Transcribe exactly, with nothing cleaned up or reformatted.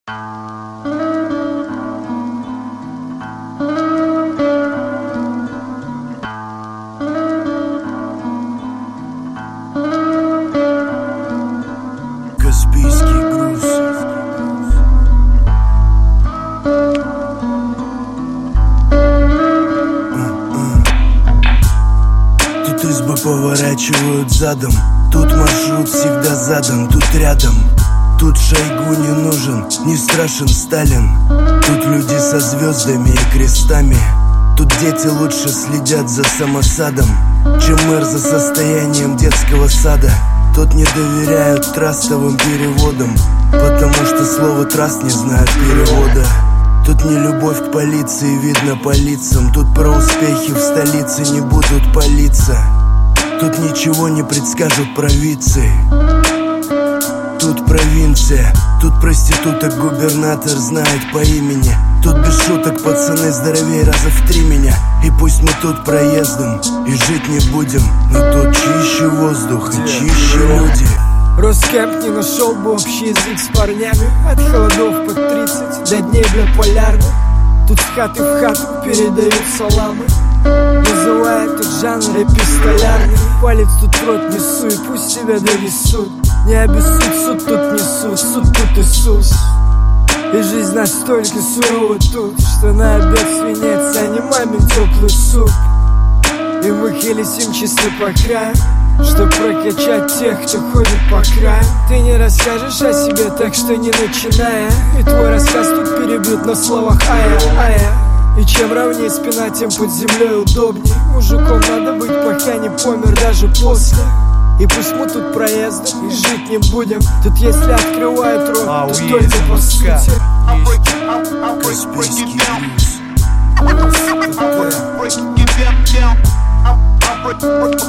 Каспийский груз. Тут избы поворачивают задом. Тут маршрут всегда задан, тут рядом. Тут Шойгу не нужен, не страшен Сталин. Тут люди со звездами и крестами. Тут дети лучше следят за самосадом, чем мэр за состоянием детского сада. Тут не доверяют трастовым переводам, потому что слово траст не знает перевода. Тут не любовь к полиции видно по лицам. Тут про успехи в столице не будут палиться. Тут ничего не предскажут провидцы. Тут провинция, тут проституток губернатор знает по имени. Тут без шуток пацаны здоровее раза в три меня. И пусть мы тут проездом и жить не будем, но тут чище воздух и чище люди. Роскэмп не нашел бы общий язык с парнями. От холодов под тридцать до дней бля полярных. Тут с хаты в хату передают саламы. Называют этот жанр эпистолярный. Палец тут в рот несу и пусть тебя донесут. Не обессудь, суд тут несут, суд тут Иисус. И жизнь настолько сурова тут, что на обед свинец, а не мамин теплый суп. И мы хелесим чисто по краю, чтоб прокачать тех, кто ходит по краю. Ты не расскажешь о себе, так что не начиная. И твой рассказ тут перебьют на словах ая, ая. И чем ровнее спина, тем под землей удобней. Мужиком надо быть, пока не помер даже после. И пусть мы тут проездом и жить не будем. Тут если открывает рот, а, то только по сути. Каспийский груз.